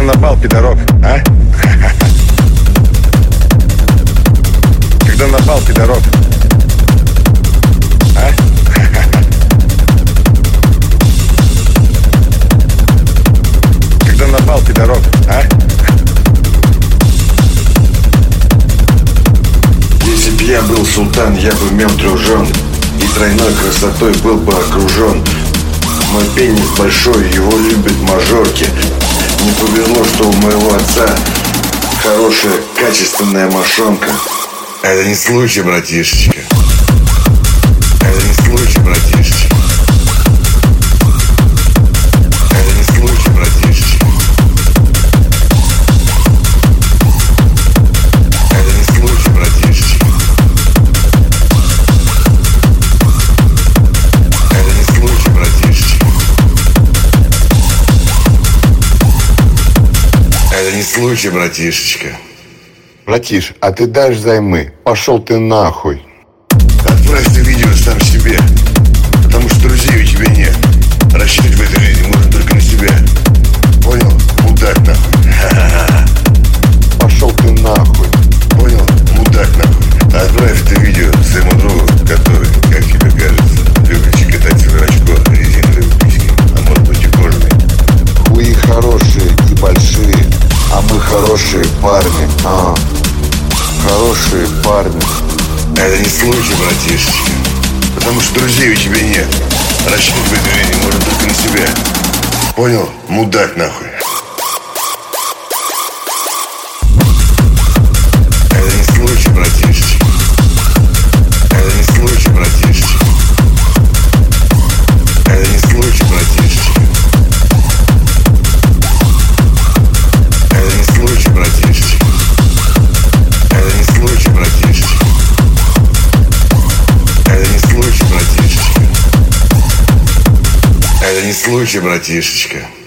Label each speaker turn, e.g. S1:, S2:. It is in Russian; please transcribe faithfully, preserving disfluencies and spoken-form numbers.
S1: на бал, пидорок, а? Когда на бал, пидорок, а? Когда на бал, пидорок, а?
S2: Если б я был султан, я бы имел трех жен, и тройной красотой был бы окружен. Мой пенис большой, его любят мажорки. Не повезло, что у моего отца хорошая, качественная мошонка. Это не случай, братишечка. Это не случай, братишечка. Это не случай, братишечка. Это не случай, братишечка. Это не случай, братишечка. Это не случай, братишечка.
S3: Братиш, а ты дашь займы? Пошел ты нахуй.
S2: Отправь ты видео сам себе, потому что друзей у тебя нет. Рассчитывать в этой жизни можно только на себя. Понял? Мудак нахуй. Ха-ха-ха.
S3: Пошел ты нахуй.
S2: Понял? Мудак нахуй. Отправь это видео своему другу, который, как тебе кажется, любит щекотать свое очко резиновой письки, а может быть и кожаной.
S3: Хуи хорошие и большие, а мы хорошие парни. А, хорошие парни.
S2: Это не случай, братишечка, потому что друзей у тебя нет. Рассчитывать в этой жизни можно только на себя. Понял? Мудак нахуй. Это не случай, братишечка. Это не случай, братишечка. Это не случай, братишечка. Это не случай, братишечка. Это не случай, братишечка. Это не случай, братишечка. Это не случай, братишечка.